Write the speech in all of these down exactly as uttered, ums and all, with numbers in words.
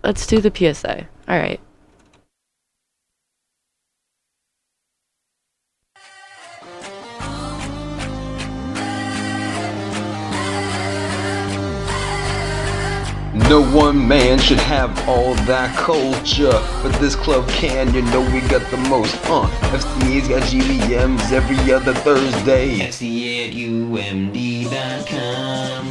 let's do the P S A. All right. No one man should have all that culture, but this club can, you know we got the most. Uh, F C A's got G V Ms every other Thursday. F C A at U M D dot com.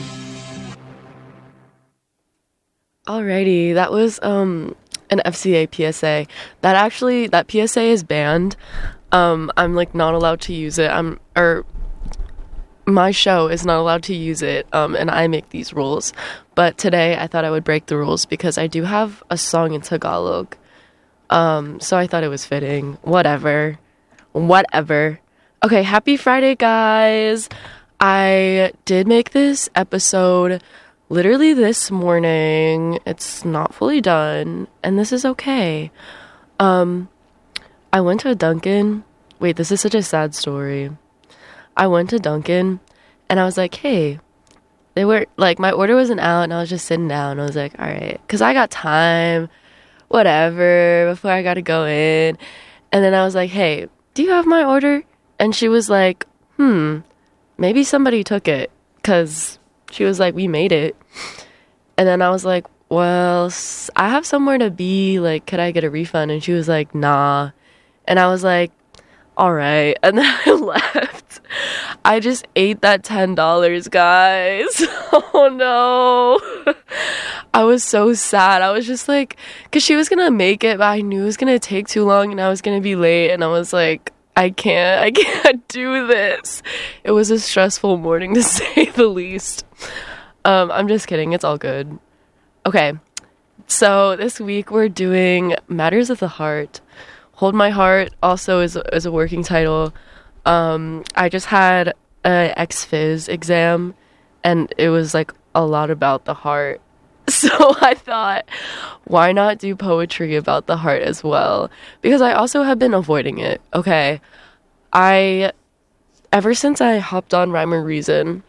Alrighty, that was um an F C A P S A. That actually, that P S A is banned. Um, I'm like not allowed to use it. I'm or my show is not allowed to use it. Um, and I make these rules. But today I thought I would break the rules because I do have a song in Tagalog. Um, so I thought it was fitting. Whatever, whatever. Okay, happy Friday, guys. I did make this episode literally this morning. It's not fully done, and this is okay. Um, I went to a Dunkin'. Wait, this is such a sad story. I went to Dunkin', and I was like, hey, they were, like, my order wasn't out, and I was just sitting down. I was like, all right, because I got time, whatever, before I got to go in. And then I was like, hey, do you have my order? And she was like, hmm, maybe somebody took it, because she was like, we made it. And then I was like, well, I have somewhere to be. Like, could I get a refund? And she was like, nah. And I was like, all right. And then I left. I just ate that ten dollars, guys. Oh, no. I was so sad. I was just like, because she was going to make it, but I knew it was going to take too long and I was going to be late. And I was like, I can't, I can't do this. It was a stressful morning, to say the least. Um, I'm just kidding. It's all good. Okay. So this week we're doing Matters of the Heart. Hold My Heart also is, is a working title. Um, I just had an ex phys exam and it was like a lot about the heart. So I thought, why not do poetry about the heart as well? Because I also have been avoiding it. Okay. I, ever since I hopped on Rhyme or Reason,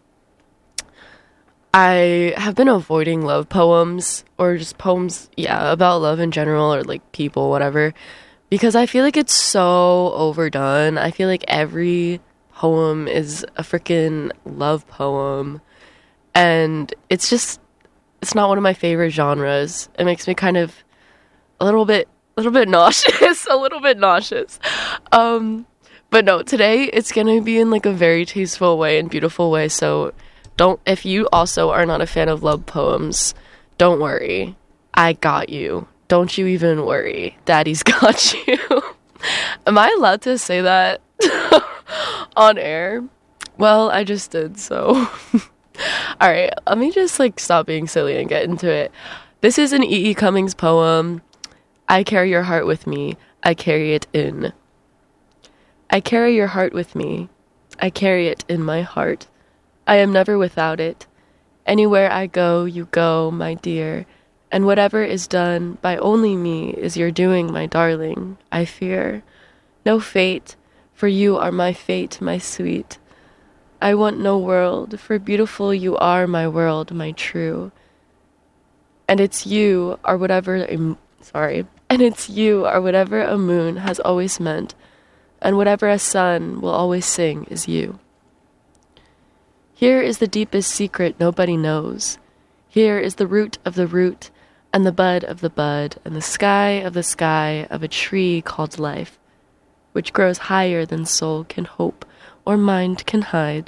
I have been avoiding love poems or just poems, yeah, about love in general or like people, whatever. Because I feel like it's so overdone. I feel like every poem is a freaking love poem. And it's just, it's not one of my favorite genres. It makes me kind of a little bit, a little bit nauseous, a little bit nauseous. Um, but no, today it's going to be in like a very tasteful way and beautiful way. So don't, if you also are not a fan of love poems, don't worry. I got you. Don't you even worry. Daddy's got you. Am I allowed to say that on air? Well, I just did, so. Alright, let me just like stop being silly and get into it. This is an E E. Cummings poem. I carry your heart with me. I carry it in. I carry your heart with me. I carry it in my heart. I am never without it. Anywhere I go, you go, my dear. And whatever is done by only me is your doing, my darling, I fear. No fate, for you are my fate, my sweet. I want no world, for beautiful you are, my world, my true. And it's you are whatever, a, sorry, and it's you are whatever a moon has always meant, and whatever a sun will always sing is you. Here is the deepest secret nobody knows. Here is the root of the root, and the bud of the bud, and the sky of the sky of a tree called life, which grows higher than soul can hope or mind can hide.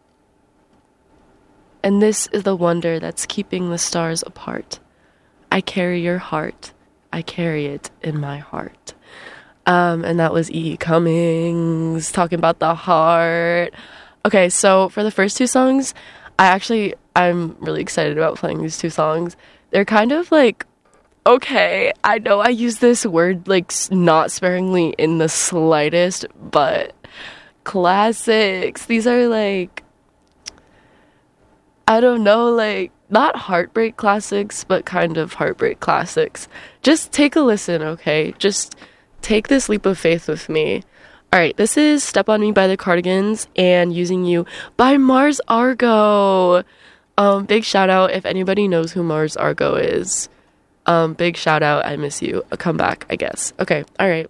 And this is the wonder that's keeping the stars apart. I carry your heart. I carry it in my heart. Um, and that was E E. Cummings talking about the heart. Okay, so for the first two songs, I actually, I'm really excited about playing these two songs. They're kind of like, okay, I know I use this word like not sparingly in the slightest, but classics. These are like, I don't know, like not heartbreak classics, but kind of heartbreak classics. Just take a listen, okay? Just take this leap of faith with me. All right, this is Step On Me by the Cardigans and Using You by Mars Argo. Um, big shout out if anybody knows who Mars Argo is. Um, big shout out. I miss you. A comeback, I guess. Okay. All right.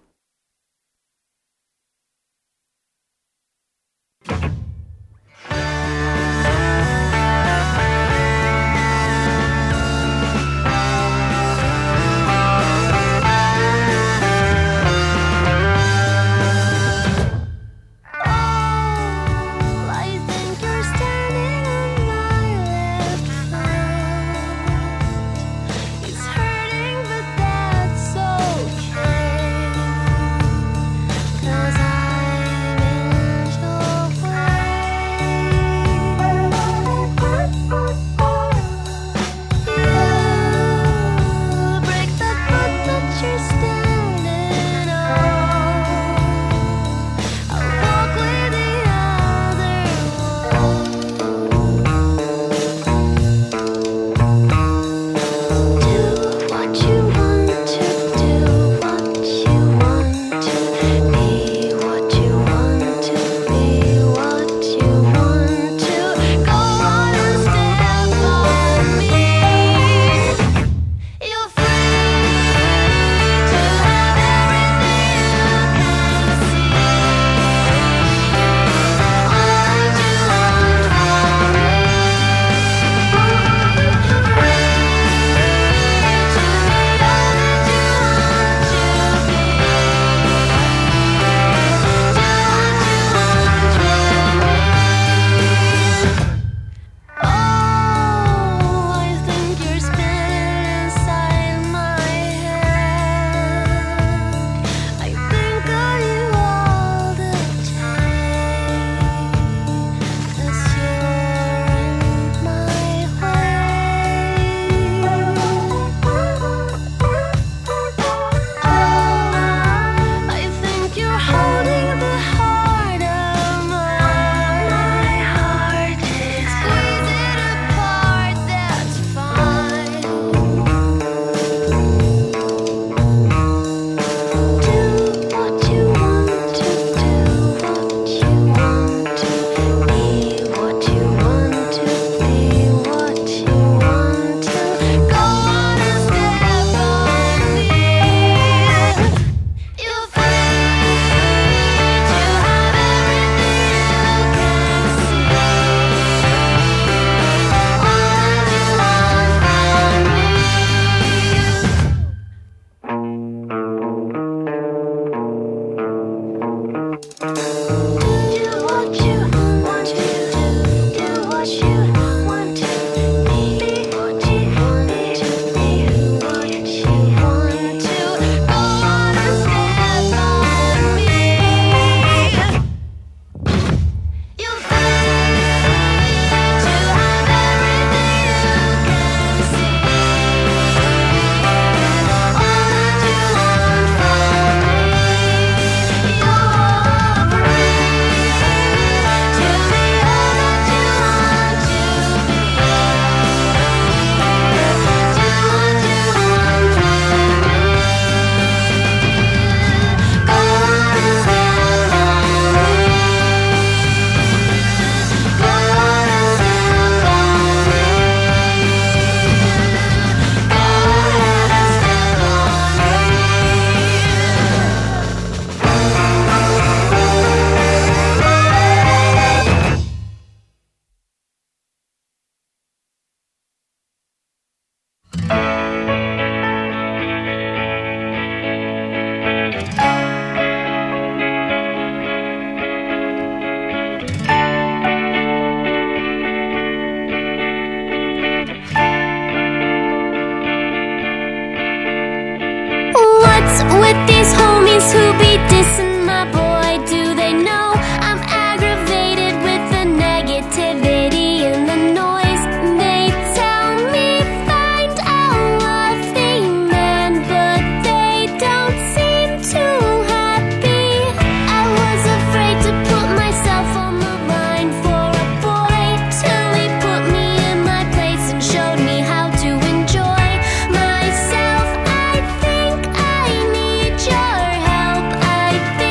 I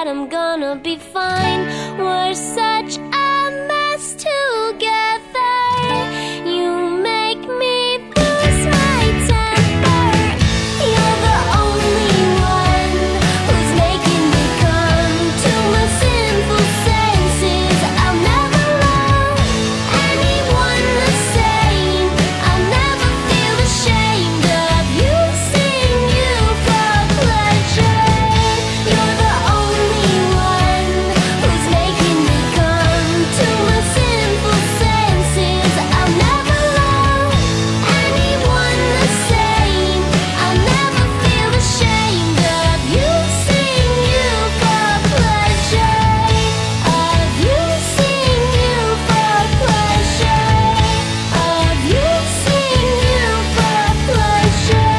that I'm gonna be fine. We're such a mess together. You make me lose my temper. You're the only one who's making me come to my sinful senses. I'll never love anyone the same. I'll never feel ashamed of using you for pleasure. You're the only one who's making me come to my sinful senses. I'll never love anyone the same. I'll never feel ashamed of using you for pleasure. Of using you for pleasure. Of using you for pleasure.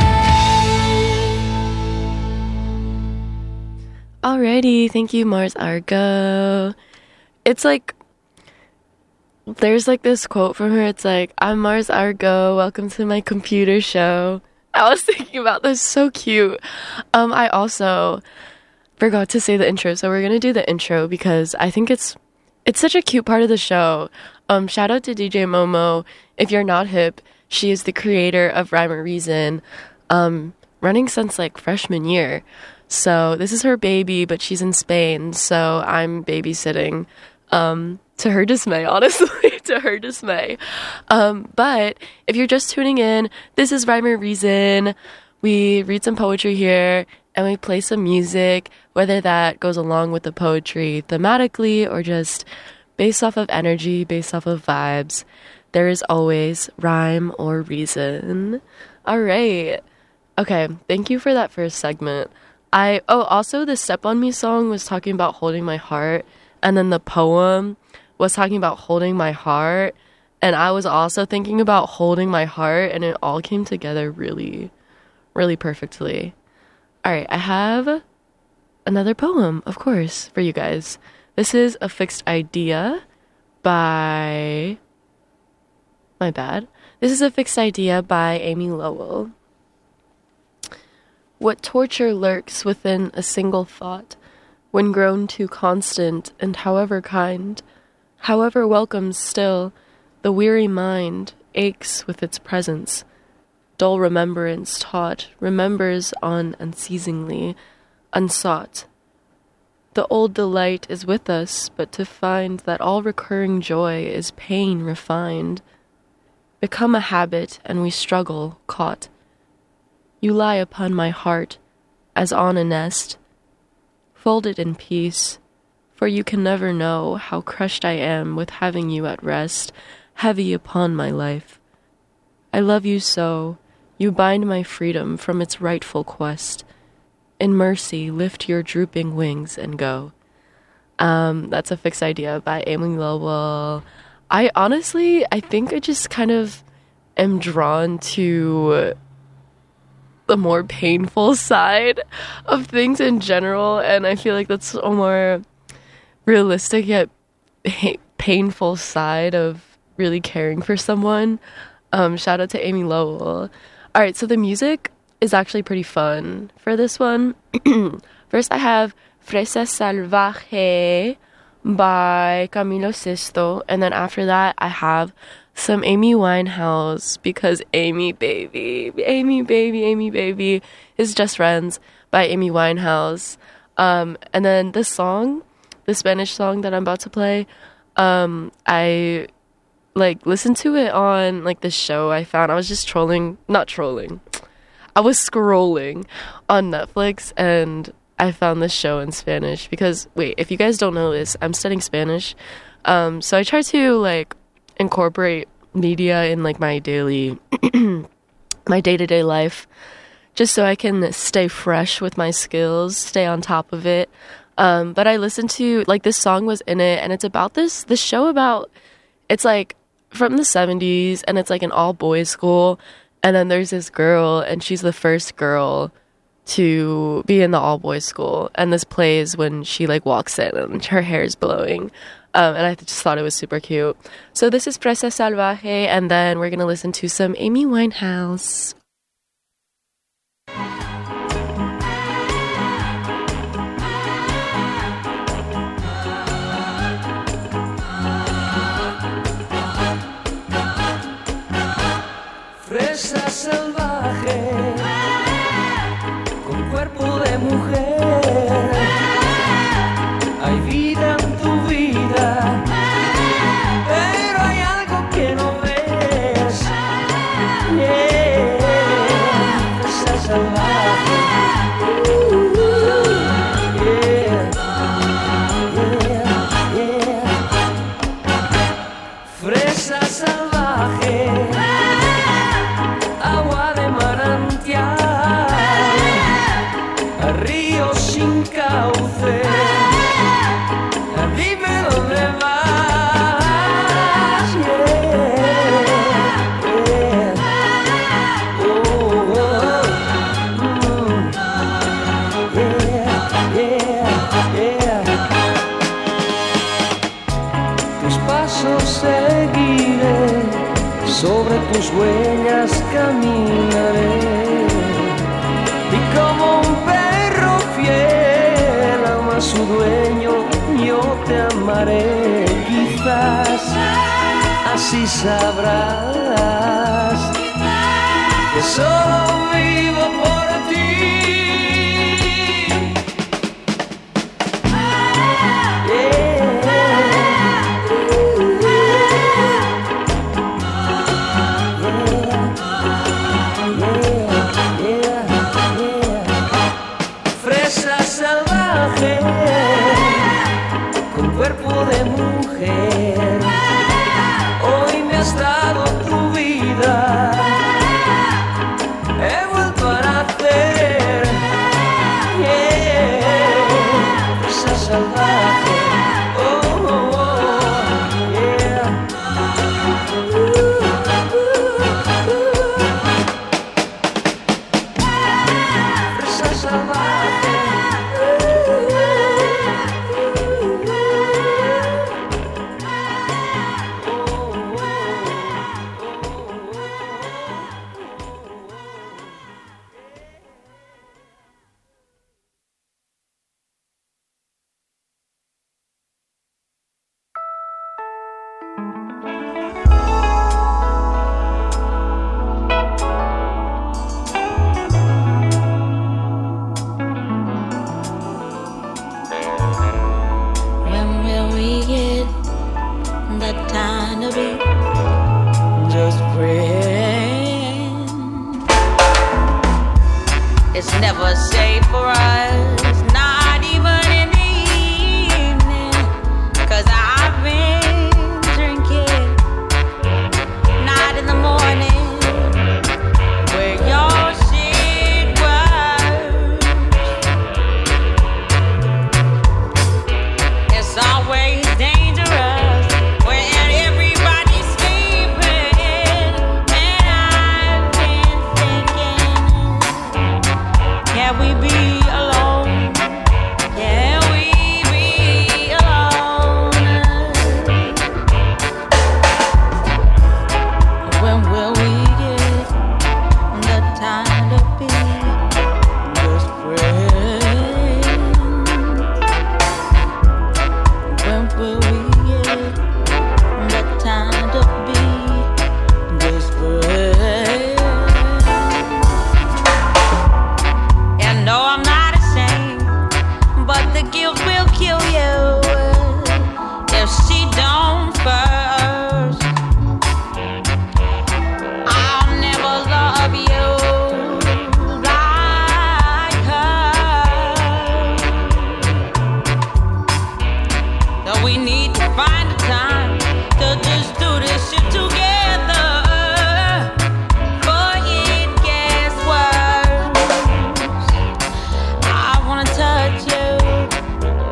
Alrighty, thank you, Mars Argo. It's like, there's like this quote from her. It's like, I'm Mars Argo, welcome to my computer show. I was thinking about this, so cute. Um, I also forgot to say the intro, so we're gonna do the intro because I think it's it's such a cute part of the show. Um, shout out to D J Momo. If you're not hip, she is the creator of Rhyme or Reason, um, running since like freshman year. So this is her baby, but she's in Spain, so I'm babysitting. Um, to her dismay, honestly, to her dismay. Um, but if you're just tuning in, this is Rhyme or Reason. We read some poetry here, and we play some music, whether that goes along with the poetry thematically or just based off of energy, based off of vibes. There is always rhyme or reason. All right. Okay, thank you for that first segment. I oh also the Step on Me song was talking about holding my heart, and then the poem was talking about holding my heart, and I was also thinking about holding my heart, and it all came together really, really perfectly. All right, I have another poem, of course, for you guys. This is A Fixed Idea by my bad. This is A Fixed Idea by Amy Lowell. What torture lurks within a single thought, when grown too constant and however kind, however welcome still, the weary mind aches with its presence. Dull remembrance taught remembers on unceasingly, unsought. The old delight is with us, but to find that all recurring joy is pain refined. Become a habit, and we struggle, caught. You lie upon my heart, as on a nest, folded in peace, for you can never know how crushed I am with having you at rest, heavy upon my life. I love you so, you bind my freedom from its rightful quest. In mercy, lift your drooping wings and go. Um, that's A Fixed Idea by Amy Lowell. I honestly, I think I just kind of am drawn to the more painful side of things in general, and I feel like that's a more realistic yet pa- painful side of really caring for someone. Um, shout out to Amy Lowell. All right, so the music is actually pretty fun for this one. First, I have Fresa Salvaje by Camilo Sesto, and then after that, I have some Amy Winehouse, because Amy baby, Amy baby, Amy baby is Just Friends by Amy Winehouse. Um, and then this song, the Spanish song that I'm about to play, um, I like listened to it on like this show I found. I was just trolling, not trolling. I was scrolling on Netflix and I found this show in Spanish because, wait, if you guys don't know this, I'm studying Spanish. Um, so I try to like incorporate media in like my daily my day-to-day life, just so I can stay fresh with my skills, stay on top of it. Um, but I listened to, like, this song was in it, and it's about this this show about, it's like from the seventies, and it's like an all-boys school, and then there's this girl, and she's the first girl to be in the all-boys school, and this plays when she like walks in and her hair is blowing. Um, and I just thought it was super cute. So this is Fresa Salvaje, and then we're going to listen to some Amy Winehouse. salvaje, con cuerpo de mujer. Hay vida en tu vida, pero hay algo que no ves. Yeah, fresa salvaje. Yeah, yeah, yeah. Fresa salvaje. Río sin cauce, dime dónde vas. Yeah, yeah. Oh, oh, mm. Yeah, yeah, yeah. Tus pasos seguiré, sobre tus huellas caminaré, y como un perro fiel ama a su dueño, yo te amaré. Quizás así sabrás que solo vivo por ti. Con cuerpo de mujer, hoy me has dado tu vida, he vuelto a nacer. Yeah, esa salvaje. Oh, oh, oh, yeah. Uh, uh, uh. Esa salvaje. It's never safe for us, not even in the evening, 'cause I've been drinking, not in the morning, where your shit was. It's always dangerous when everybody's sleeping, and I've been thinking, can we be alone? Can we be alone? When will we get the time to be just friends? When will we get the time to be just friends? And no, I'm not ashamed, but the guilt will kill you if she don't first. I'll never love you like her. So we need to find a time to just do this shit together, before it gets worse. I wanna touch you,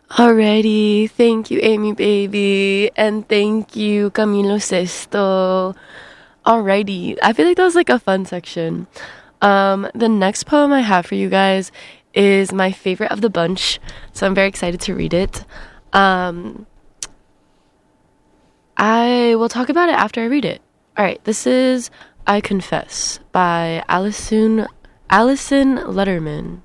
Alrighty, thank you, Amy Baby, and thank you, Camilo Sesto. Alrighty, I feel like that was like a fun section. Um, the next poem I have for you guys is my favorite of the bunch, so I'm very excited to read it. Um, I will talk about it after I read it. Alright, this is I Confess by Allison, Allison Letterman.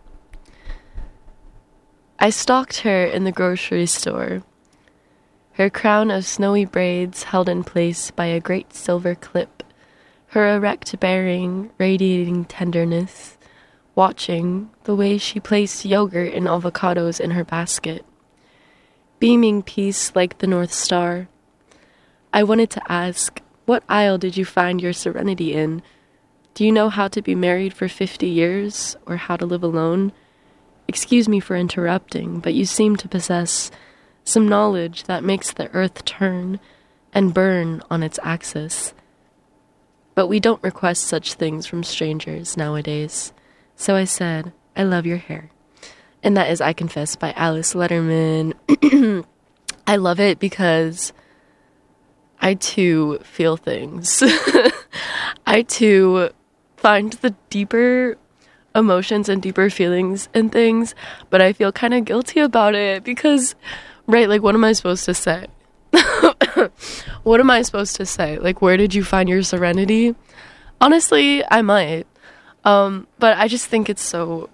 I stalked her in the grocery store, her crown of snowy braids held in place by a great silver clip, her erect bearing radiating tenderness, watching the way she placed yogurt and avocados in her basket, beaming peace like the North Star. I wanted to ask, what aisle did you find your serenity in? Do you know how to be married for fifty years, or how to live alone? Excuse me for interrupting, but you seem to possess some knowledge that makes the earth turn and burn on its axis. But we don't request such things from strangers nowadays. So I said, I love your hair. And that is I Confess by Alice Letterman. I love it because I too feel things. I too find the deeper emotions and deeper feelings and things, but I feel kind of guilty about it because, right, like, what am I supposed to say? What am I supposed to say? Like, where did you find your serenity? Honestly, I might. Um, but I just think it's so...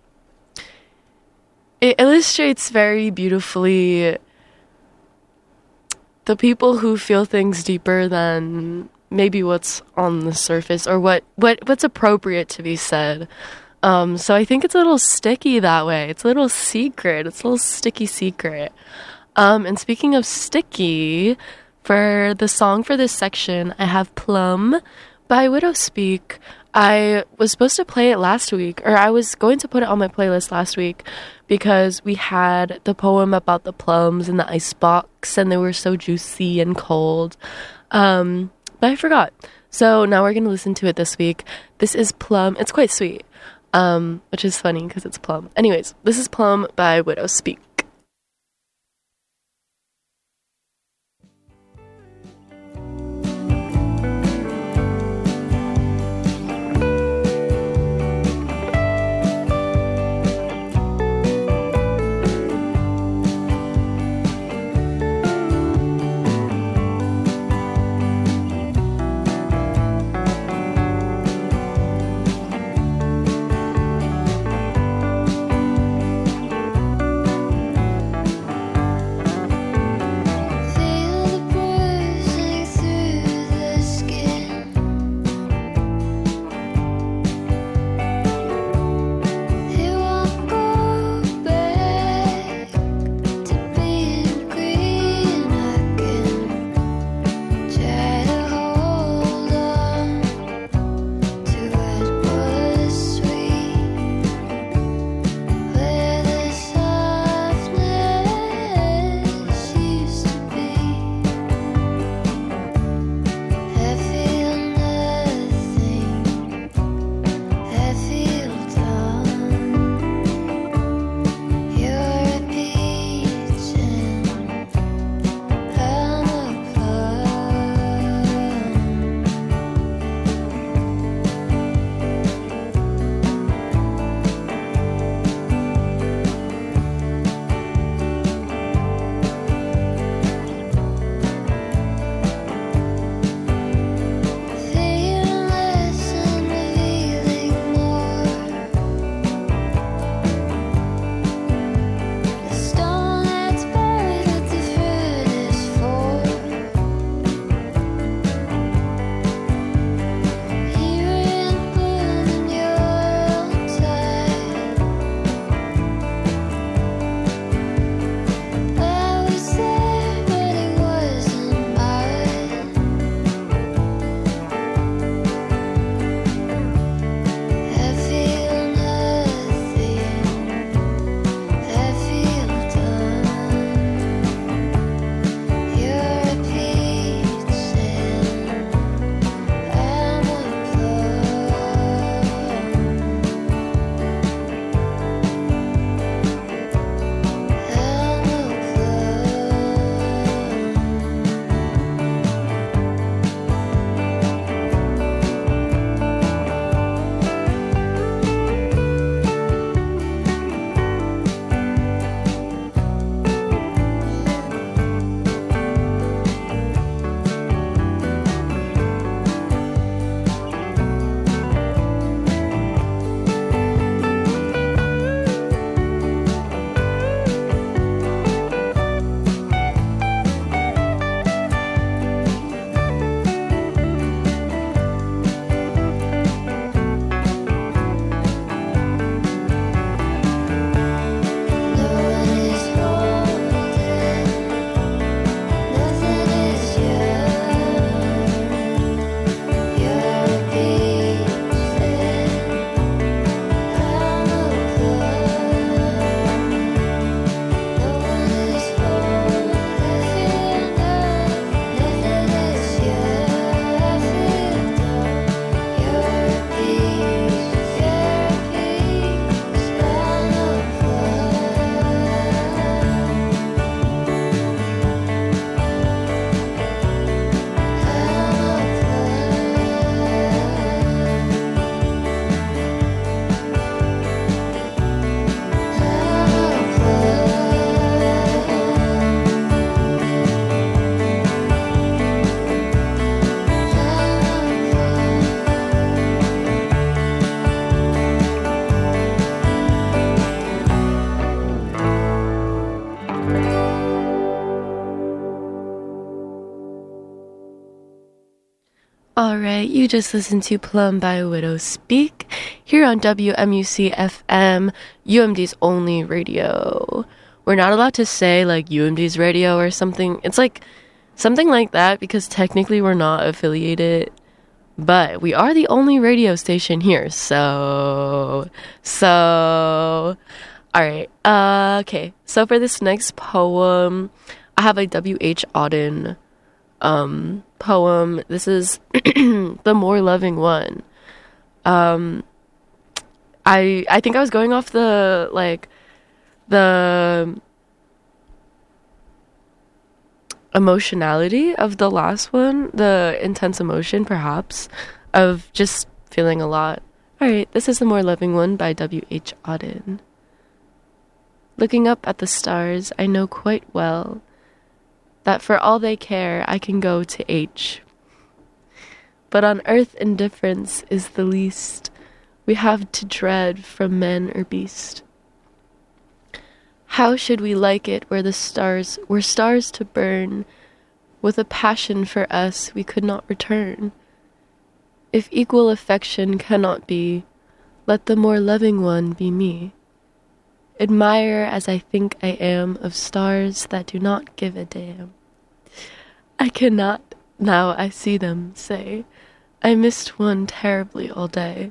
It illustrates very beautifully the people who feel things deeper than maybe what's on the surface or what, what what's appropriate to be said. Um, so I think it's a little sticky that way. It's a little secret. It's a little sticky secret. Um, and speaking of sticky, for the song for this section, I have Plum by Widowspeak. I was supposed to play it last week, or I was going to put it on my playlist last week because we had the poem about the plums in the icebox and they were so juicy and cold. Um, but I forgot. So now we're going to listen to it this week. This is Plum. It's quite sweet. Um, which is funny because it's Plum. Anyways, this is Plum by Widowspeak. Alright, you just listened to Plum by Widow Speak here on W M U C F M, U M D's only radio. We're not allowed to say like U M D's radio or something. It's like something like that because technically we're not affiliated, but we are the only radio station here. So, so, alright. Uh, okay, so for this next poem, I have a W H Auden um poem. This is The More Loving One. Um I I think I was going off the like the emotionality of the last one, the intense emotion perhaps of just feeling a lot. Alright, this is The More Loving One by W H Auden. Looking up at the stars, I know quite well that for all they care, I can go to H. But on earth indifference is the least we have to dread from man or beast. How should we like it where the stars were stars to burn, with a passion for us we could not return? If equal affection cannot be, let the more loving one be me. Admire as I think I am of stars that do not give a damn. I cannot, now I see them, say, I missed one terribly all day.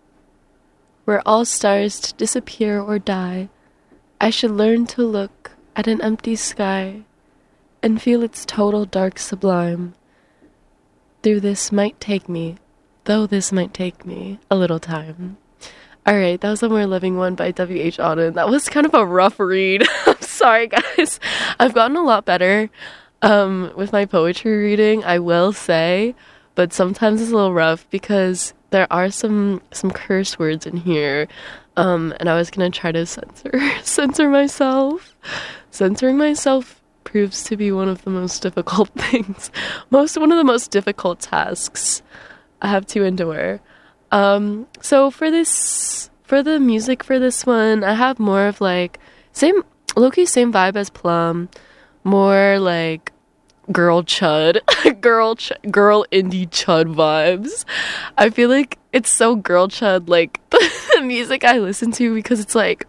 Were all stars to disappear or die, I should learn to look at an empty sky and feel its total dark sublime. Through this might take me, though this might take me, a little time. Alright, that was The More Loving One by W H Auden. That was kind of a rough read. I'm sorry, guys. I've gotten a lot better um, with my poetry reading, I will say, but sometimes it's a little rough because there are some some curse words in here, um, and I was gonna try to censor censor myself. Censoring myself proves to be one of the most difficult things, most one of the most difficult tasks I have to endure. Um, so for this, for the music for this one, I have more of like, same, low-key same vibe as Plum, more like girl chud, girl, ch- girl indie chud vibes. I feel like it's so girl chud, like the music I listen to, because it's like,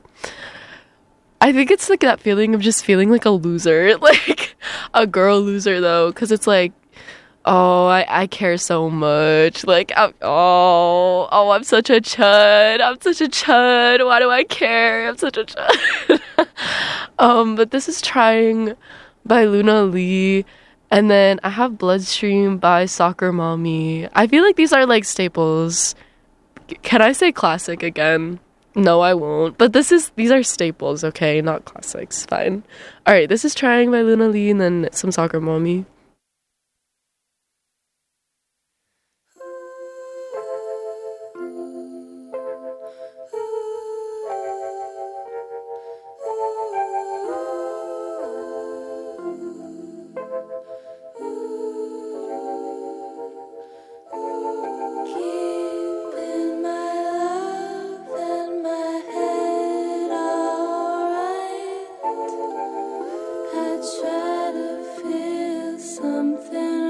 I think it's like that feeling of just feeling like a loser, like a girl loser though, because it's like, oh, I, I care so much. Like, I'm, oh, oh, I'm such a chud. I'm such a chud. Why do I care? I'm such a chud. um, but this is Trying by Luna Lee. And then I have Bloodstream by Soccer Mommy. I feel like these are like staples. Can I say classic again? No, I won't. But this is, these are staples, okay? Not classics. Fine. Alright, this is Trying by Luna Lee and then some Soccer Mommy. Try to feel something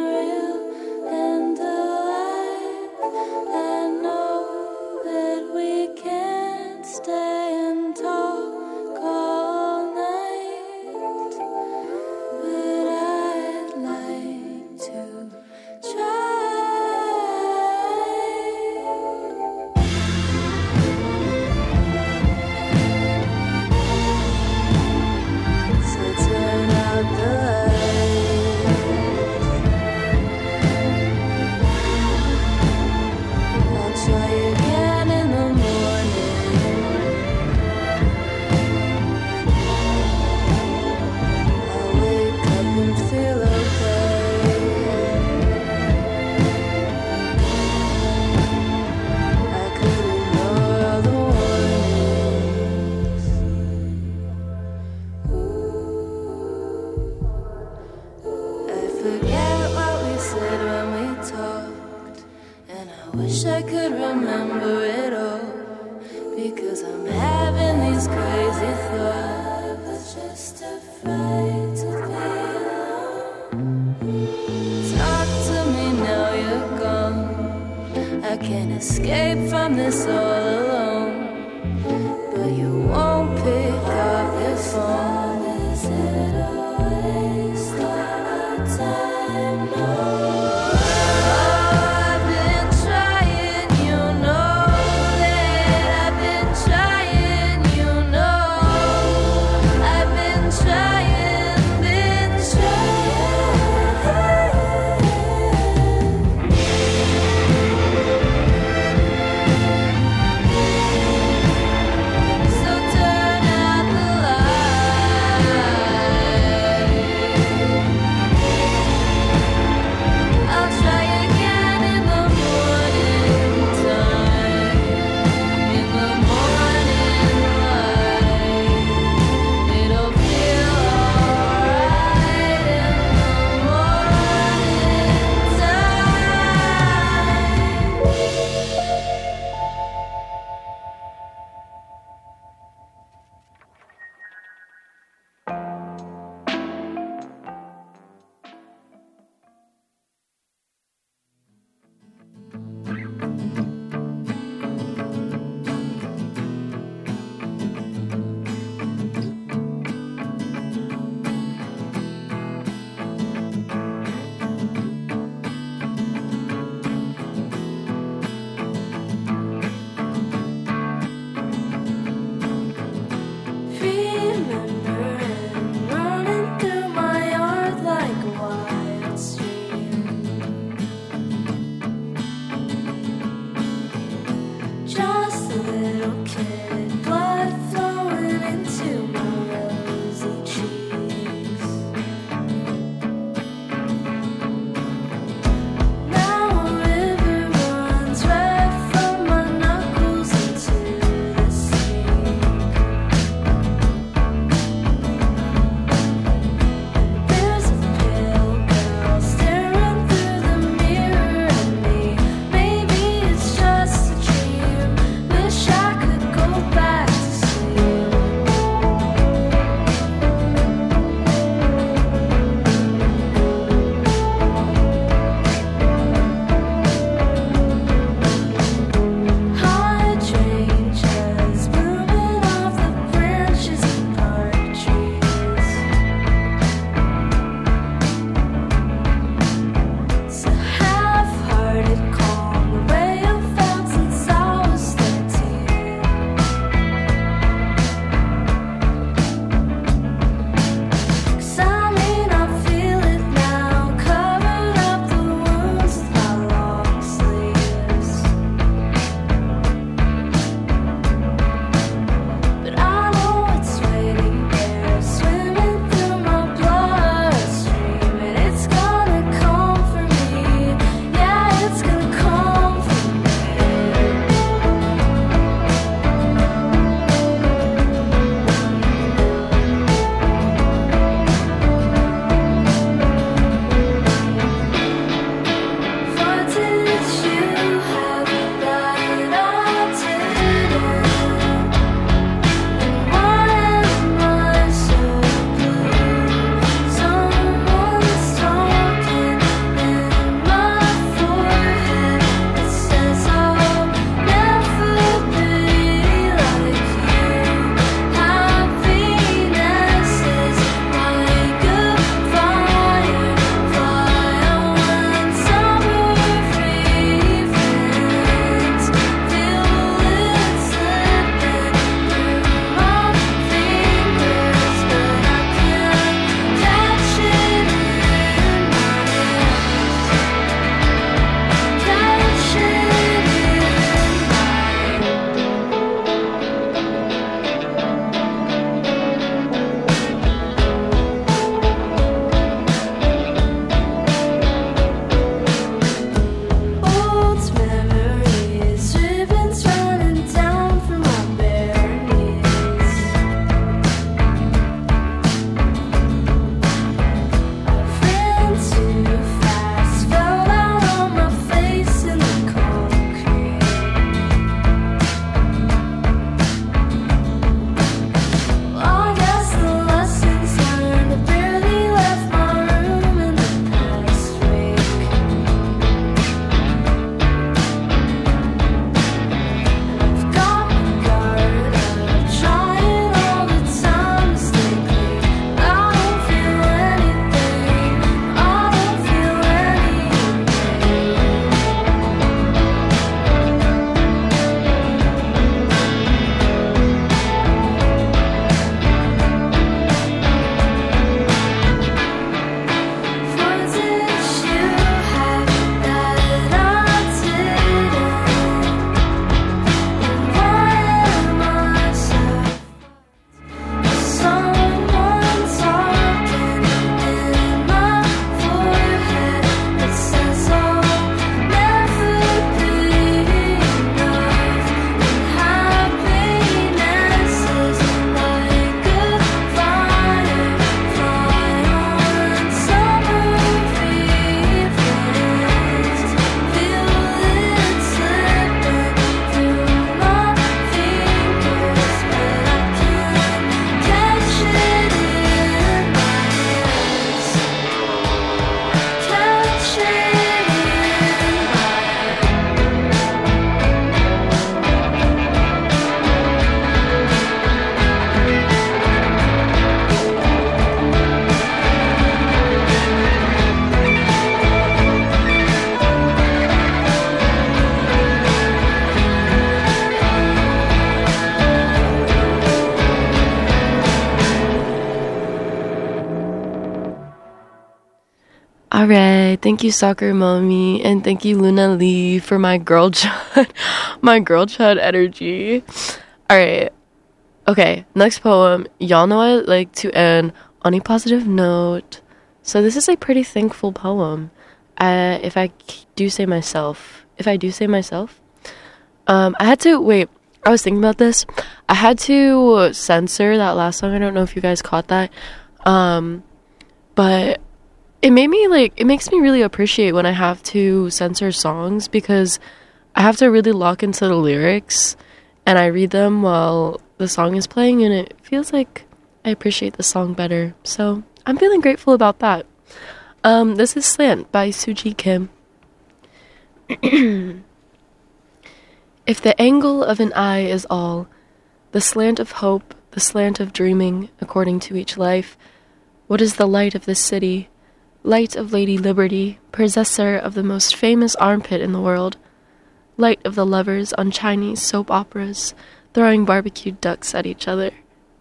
wish I could remember it all, because I'm having these crazy thoughts, but just afraid to be alone. Talk to me now, you're gone. escape from this all alone, but you won't pick up your phone. Is it a waste of our time? No. I've been trying, you know that I've been trying, you know I've been trying, been trying. All right, thank you, Soccer Mommy, and thank you, Luna Lee, for my girl chud, my girl chud energy. All right, okay, next poem. Y'all know I like to end on a positive note, so this is a pretty thankful poem. Uh, if I do say myself, if I do say myself, um, I had to wait. I was thinking about this. I had to censor that last song. I don't know if you guys caught that, um, but. It made me like, it makes me really appreciate when I have to censor songs because I have to really lock into the lyrics and I read them while the song is playing and it feels like I appreciate the song better. So I'm feeling grateful about that. Um, this is Slant by Suji Kim. If the angle of an eye is all, the slant of hope, the slant of dreaming, according to each life, what is the light of this city? Light of Lady Liberty, possessor of the most famous armpit in the world. Light of the lovers on Chinese soap operas, throwing barbecued ducks at each other.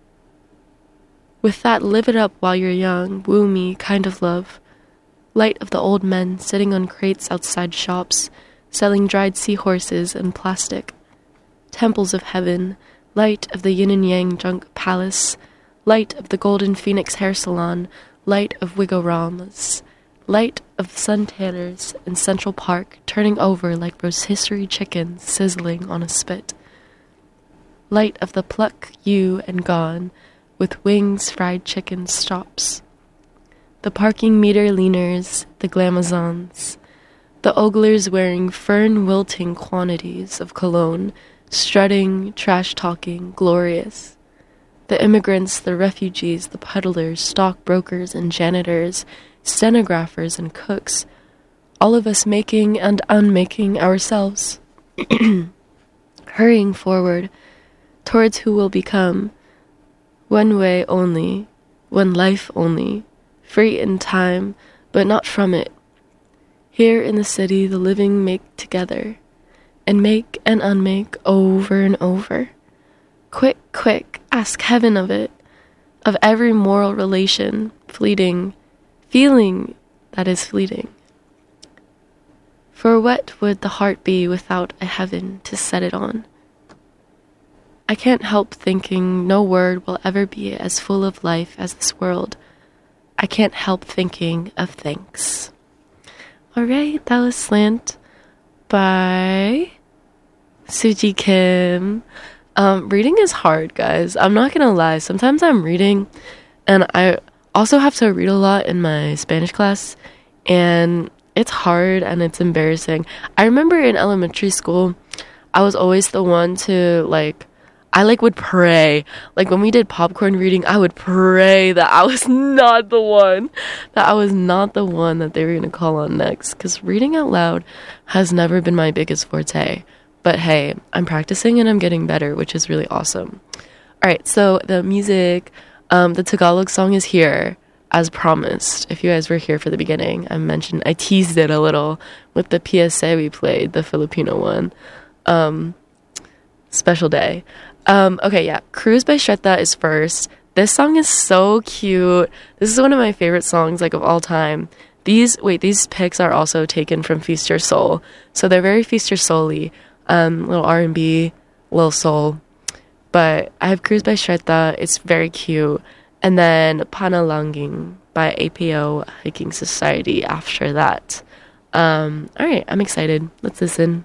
With that live it up while you're young, woo me kind of love. Light of the old men sitting on crates outside shops, selling dried seahorses and plastic. Temples of heaven, light of the yin and yang junk palace, light of the golden phoenix hair salon, light of wiggoramas, light of suntanners in Central Park turning over like rotisserie chickens sizzling on a spit. Light of the pluck you and gone, with wings fried chicken stops. The parking meter leaners, the glamazons, the oglers wearing fern-wilting quantities of cologne, strutting, trash-talking, glorious. The immigrants, the refugees, the peddlers, stockbrokers and janitors, stenographers and cooks, all of us making and unmaking ourselves, hurrying forward towards who will become, one way only, one life only, free in time, but not from it. Here in the city the living make together, and make and unmake over and over. Quick, quick, ask heaven of it, of every moral relation, fleeting, feeling that is fleeting. For what would the heart be without a heaven to set it on? I can't help thinking no word will ever be as full of life as this world. I can't help thinking of thanks. Alright, that was Slant by Suji Kim. Um, reading is hard, guys. I'm not gonna lie. Sometimes I'm reading, and I also have to read a lot in my Spanish class, and it's hard and it's embarrassing. I remember in elementary school, I was always the one to, like, I, like, would pray. Like, when we did popcorn reading, I would pray that I was not the one, that I was not the one that they were gonna call on next, because reading out loud has never been my biggest forte. But hey, I'm practicing and I'm getting better, which is really awesome. Alright, so the music, um, the Tagalog song is here, as promised. If you guys were here for the beginning, I mentioned, I teased it a little with the P S A we played, the Filipino one. Um, special day. Um, okay, yeah, Cruise by Shweta is first. This song is so cute. This is one of my favorite songs, like, of all time. These, wait, these pics are also taken from Feast Your Soul. So they're very Feast Your Soul-y. Um, little R and B, little soul. But I have Cruise by Shweta. It's very cute. And then Panalangin by A P O Hiking Society after that. Um, alright, I'm excited. Let's listen.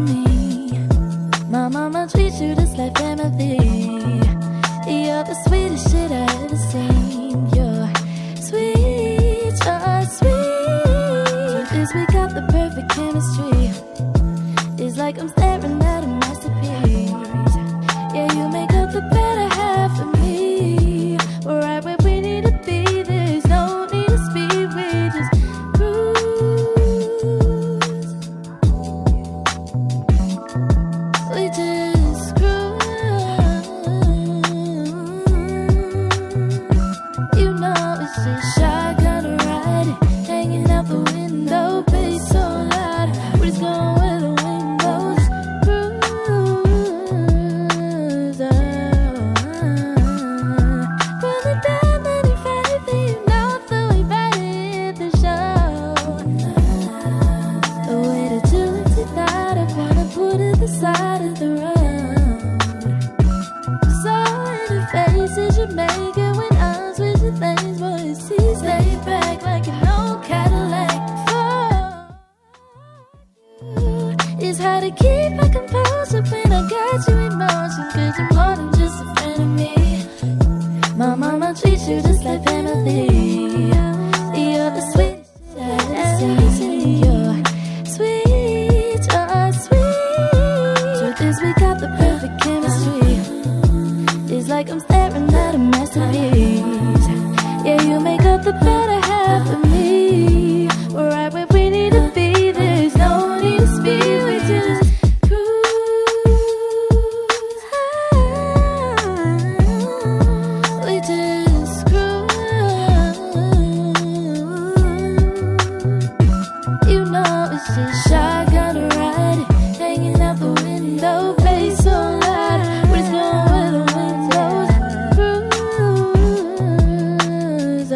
me. My mama treats you just like family. You're the sweetest shit I ever seen. You're sweet, you're sweet. Truth is, we got the perfect chemistry. It's like I'm staring at a masterpiece. Yeah, you make up the better half of me. We're right where we need to be. There's no need to speed. We just cruise. We just cruise. You know it's just shotgun riding, hanging out the window, bass so loud. We're just going where the wind goes. Cruise. From the down ninety-five, then you know that we better hit the show. The way that you look tonight, I wanna put it the side of the road. So in the faces you make it when I'm switching things, boy, you see, stay back like an old Cadillac. For you, it's hard to keep my composure when I got you in motion, 'cause you're more than just a friend of me. My mama treats you just like family. You're the sweetest shit I've ever seen. You're sweet, you're sweet. Truth is, we got the perfect chemistry. It's like I'm staring at a masterpiece. Yeah, you make up the better half of me. We're right where we need to be. There's no need to speed. We just cruise. We just cruise. You know it's just shotgun riding, hanging out the window, bass so loud. We're just going where the wind blows. Cruise.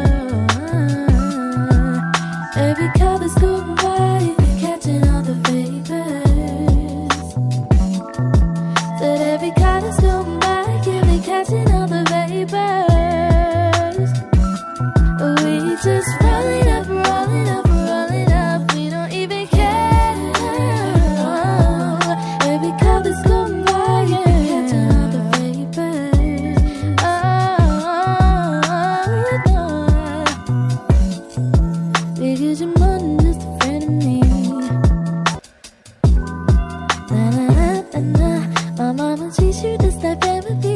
Every car that's going by, they're catching all the vapors. Said every car that's going by, yeah, they're catching all the vapors. We just rolling up, rolling up, rolling up. We don't even care. Every car that's going by, yeah, catching all the vapors. Oh, no. Because you're more than just a friend of me. Na na na na na. My mama treats you just like family.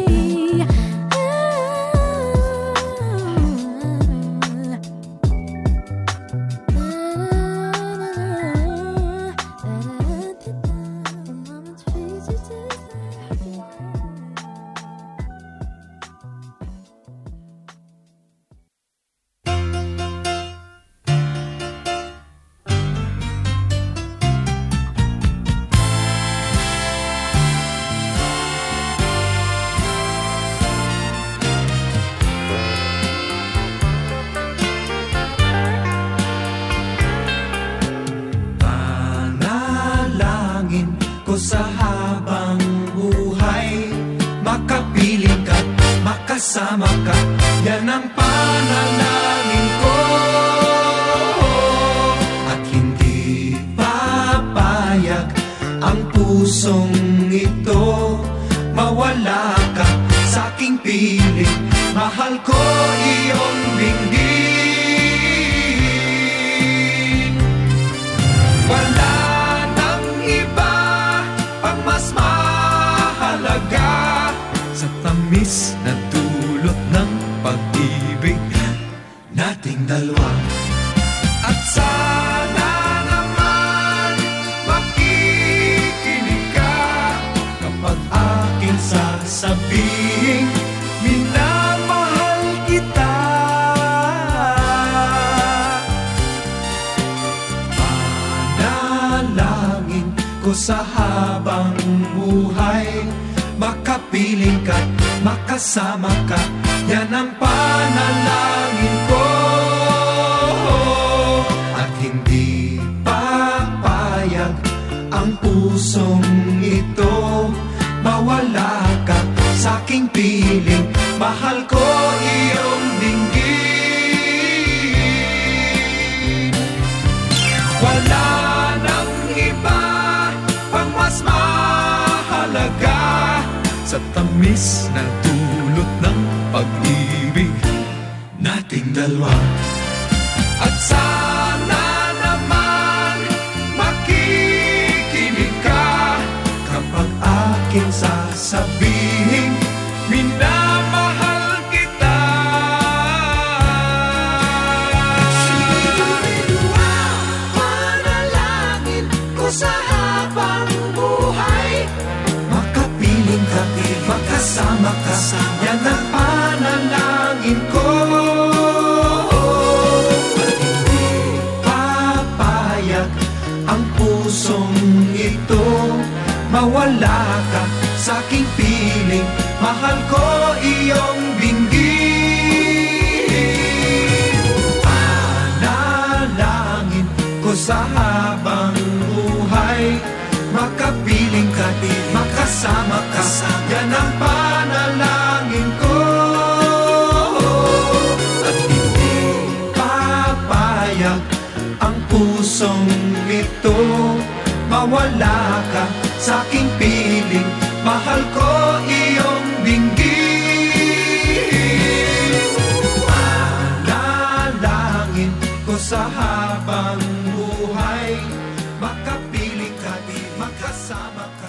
Panalangin ko sa habang buhay, makapiling ka, makasama ka, yan ang panalangin ko. At hindi papayag ang pusong ito, mawala ka sa aking piling, mahal ko iyong dinggin. Wala nang iba pang mas mahalaga sa tamis na dulot ng pag-ibig nating dalawa. At sana naman makikinig ka kapag aking sasabihin, minamahal kita. Panalangin ko sa habang buhay, makapiling ka, makasama ka, yan ang panalangin ko. At hindi papayag ang pusong ito, mawala ka sa aking piling, mahal ko iyong dinggin. Wala nang iba pang sa tamis na dulot ng pag-ibig nating dalawa. At sana naman makikinig ka kapag aking sasabihin minamahal kita. Panalangin ko sa habang buhay, makapiling ka, makasama ka, yan ang panalangin ko. At hindi papayag ang pusong ito mawala ka sa aking piling, mahal ko iyong dinggin. Panalangin ko sa habang buhay, makapiling ka, makasama ka, yan ang panalangin ko. At hindi papayag ang pusong ito mawala ka sa aking piling, mahal ko iyong dinggin. Panalangin ko sa habang buhay, makapiling ka, makasama ka.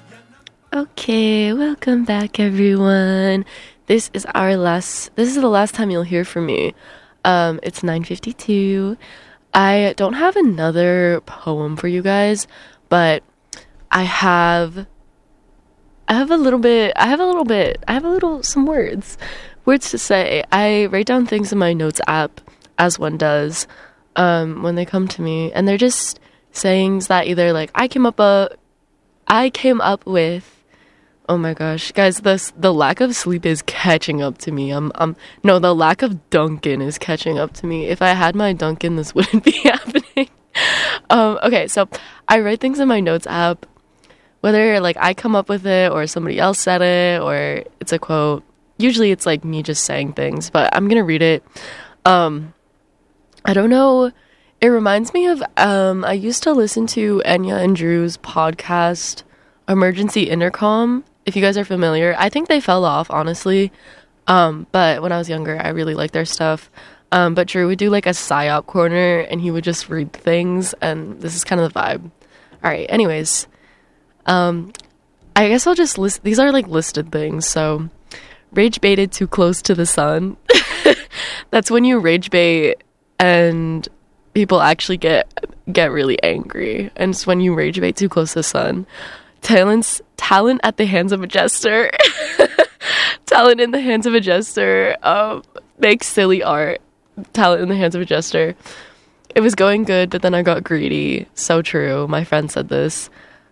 Okay, welcome back everyone. This is our last this is the last time you'll hear from me. Um it's nine fifty-two. I don't have another poem for you guys, but I have I have a little bit I have a little bit I have a little some words. Words to say. I write down things in my notes app, as one does, um, when they come to me, and they're just sayings that either like I came up a I came up with. Oh my gosh, guys, this the lack of sleep is catching up to me. I'm um no, the lack of Dunkin' is catching up to me. If I had my Dunkin', this wouldn't be happening. um, okay, so I write things in my notes app, whether like I come up with it or somebody else said it or it's a quote. Usually it's like me just saying things, but I'm gonna read it. Um, I don't know. It reminds me of um I used to listen to Enya and Drew's podcast, Emergency Intercom. If you guys are familiar, I think they fell off, honestly. Um, but when I was younger, I really liked their stuff. Um, but Drew would do like a psyop corner and he would just read things, and this is kind of the vibe. All right, anyways, um, I guess I'll just list, these are like listed things. So, rage baited too close to the sun. That's when you rage bait and people actually get, get really angry. And it's when you rage bait too close to the sun. Talents, talent at the hands of a jester. Talent in the hands of a jester. Um, make silly art. Talent in the hands of a jester. It was going good, but then I got greedy. So true. My friend said this.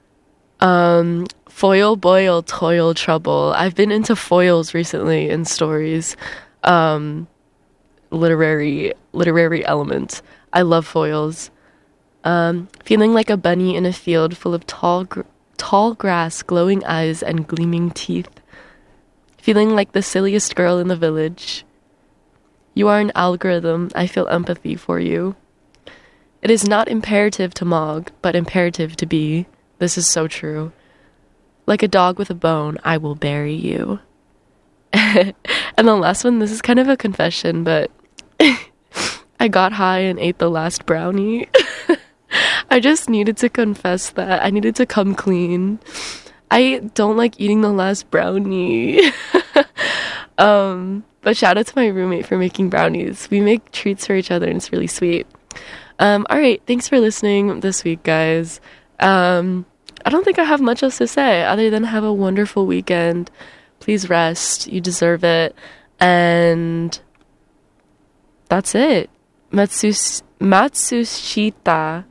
Um, foil, boil, toil, trouble. I've been into foils recently in stories. Um, literary, literary element. I love foils. Um, feeling like a bunny in a field full of tall, gr- tall grass, glowing eyes, and gleaming teeth. Feeling like the silliest girl in the village. You are an algorithm. I feel empathy for you. It is not imperative to mog, but imperative to be. This is so true. Like a dog with a bone, I will bury you. And the last one, this is kind of a confession, but I got high and ate the last brownie. I just needed to confess that. I needed to come clean. I don't like eating the last brownie. um, but shout out to my roommate for making brownies. We make treats for each other and it's really sweet. Um, alright, thanks for listening this week, guys. Um, I don't think I have much else to say other than have a wonderful weekend. Please rest. You deserve it. And that's it. Matsus- Matsushita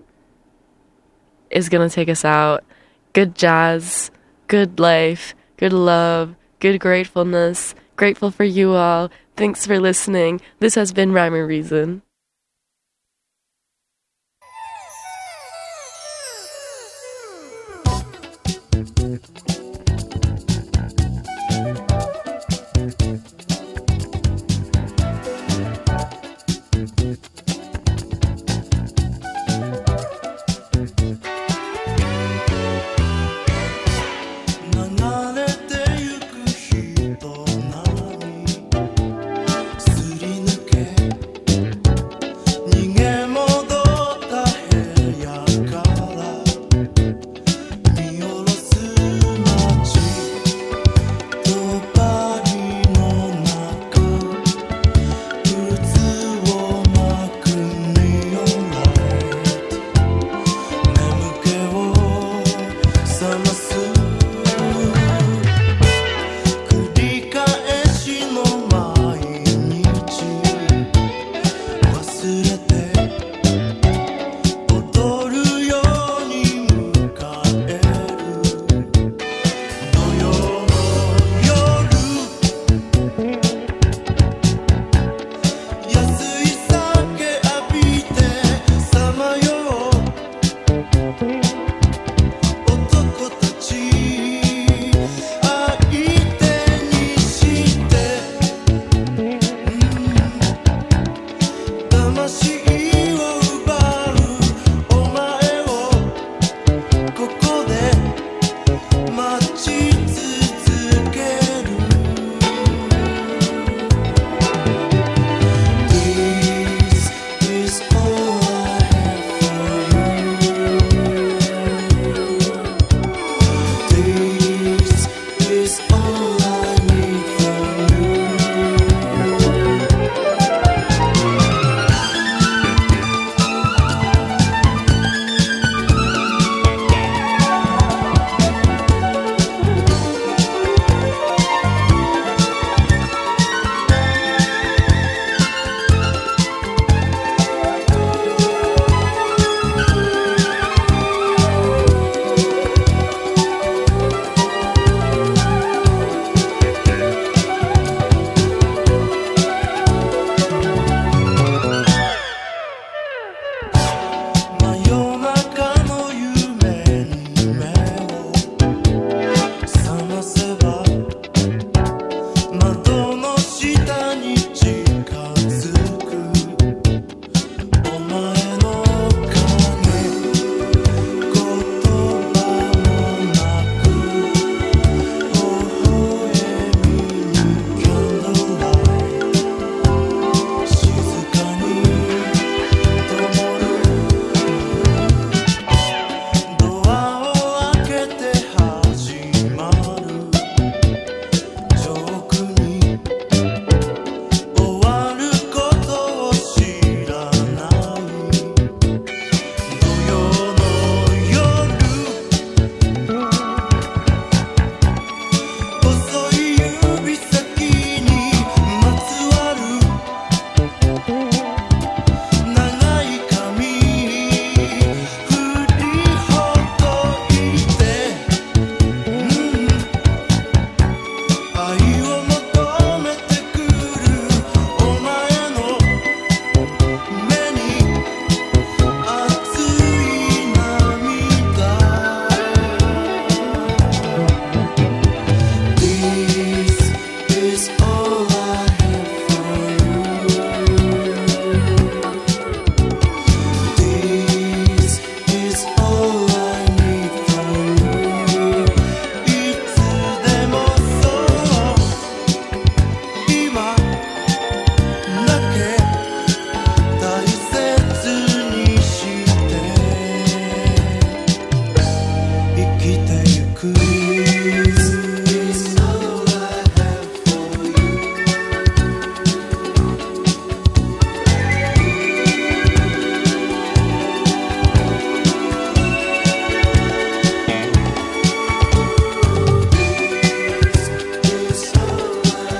is gonna take us out. Good jazz, good life, good love, good gratefulness. Grateful for you all. Thanks for listening. This has been Rhyme or Reason.